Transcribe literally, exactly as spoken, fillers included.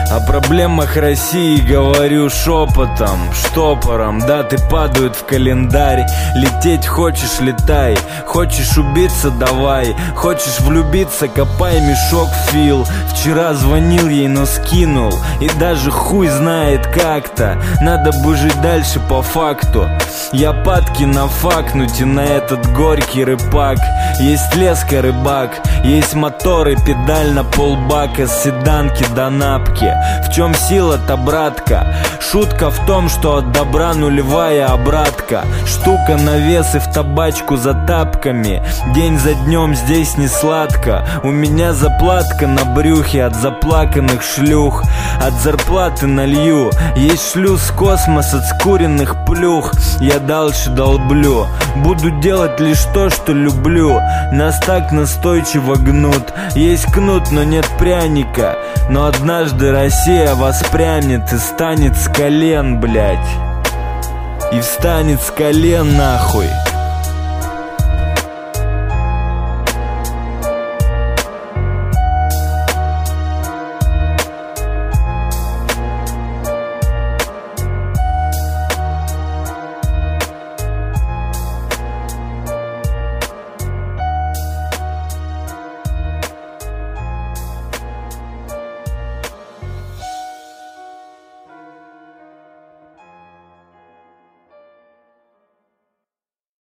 О проблемах России говорю шепотом, штопором. Даты падают в календарь. Лететь хочешь — летай. Хочешь убиться — давай. Хочешь влюбиться — копай мешок, Фил. Вчера звонил ей, но скинул. И даже хуй знает как-то. Надо бы жить дальше по факту. Я падки нафакнуть и на этот горький рыбак. Есть леска, рыбак. Есть моторы, педаль на полбака. С седанки до напки. В чем сила-то, братка? Шутка в том, что от добра нулевая обратка. Штука на вес и в табачку за тапками. День за днем здесь не сладко. У меня заплатка на брюхе от заплаканных шлюх. От зарплаты налью. Есть шлюз космос от скуренных плюх. Я дальше долблю. Буду делать лишь то, что люблю. Нас так настойчиво гнут. Есть кнут, но нет пряника. Но однажды Россия воспрянет и станет с колен, блять. И встанет с колен, нахуй.